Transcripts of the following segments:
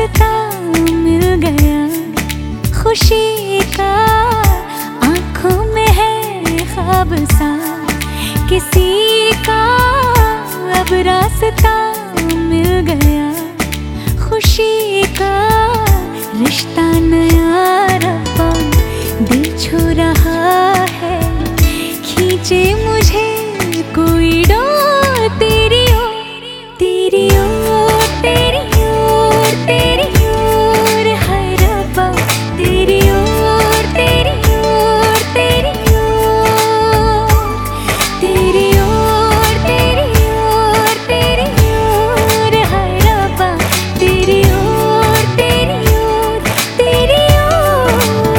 रास्ता मिल गया खुशी का, आंखों में है ख्वाब सा किसी का, अब रास्ता मिल गया खुशी का। रिश्ता नया रब्बा दिल छू रहा है, खींचे मुझे कोई डोर तेरी ओर, तेरी ओर, तेरी ओर, तेरी ओर है रब्बा, तेरी ओर, तेरी ओर, तेरी ओर, तेरी ओर, तेरी ओर, तेरी ओर है रब्बा, तेरी ओर, तेरी ओर, तेरी ओर।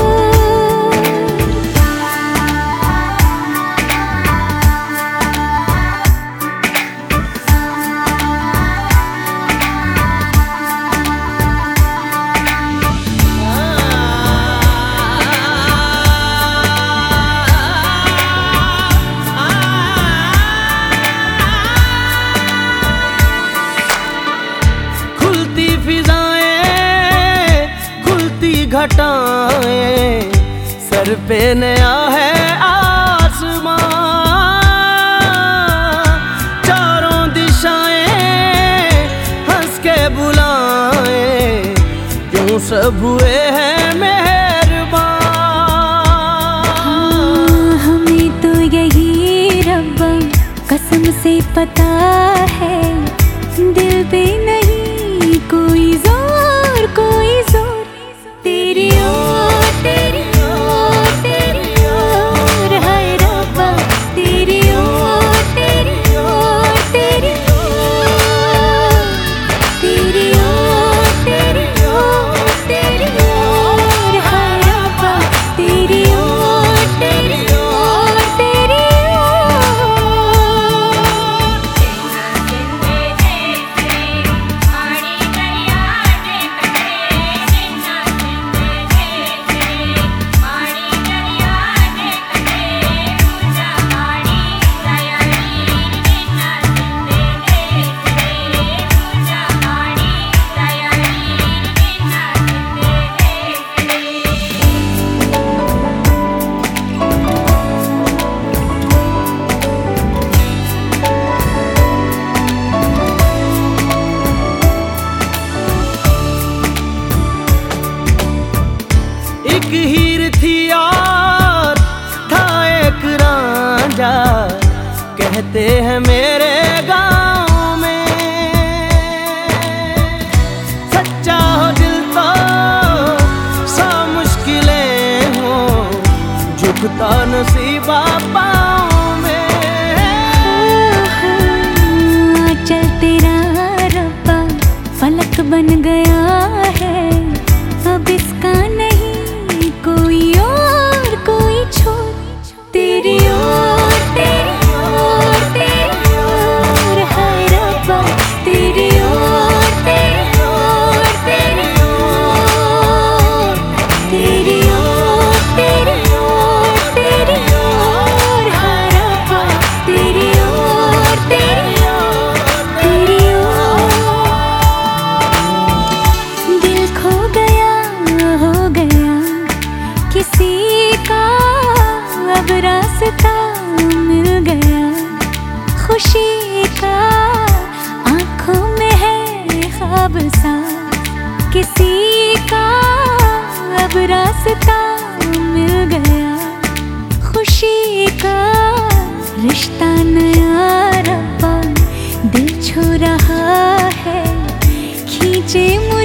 घटाएं सर पे नया है आसमां, चारों दिशाएं हंस के बुलाएं, क्यों सब हुए हैं मेहरबान। हमें तो यही रब्बा कसम से पता है, दिल पे नहीं कोई जोर, कोई जोर, तेरी ओर, तेरी ओर, तेरी ओर है रब्बा, तेरी ओर, तेरी ओर, तेरी ओर, तेरी ओर, तेरी ओर, तेरी ओर है रब्बा, तेरी ओर, तेरी ओर, तेरी एक हीर थी और था एक रांझा, कहते हैं मेरे गांव में, सच्चा हो दिल तो सौ मुश्किलें हो, झुकता नसीबा पाँव में। चल तेरा रब्बा फलक बन गया है, अब इसका नहीं कोई और कोई छोर, तेरी ओर, तेरी ओर, तेरी ओर है रब्बा, तेरी ओर, तेरी ओर, तेरी ओर, तेरी ओर, तेरी ओर, तेरी ओर है रब्बा, तेरी ओर, तेरी ओर, तेरी ओर। दिल खो गया हो गया किसी का, अब रास्ता मिल गया खुशी का, आंखों में है ख्वाब सा किसी का, अब रास्ता मिल गया खुशी का। रिश्ता नया रब्बा दिल छू रहा है, खींचे मुझे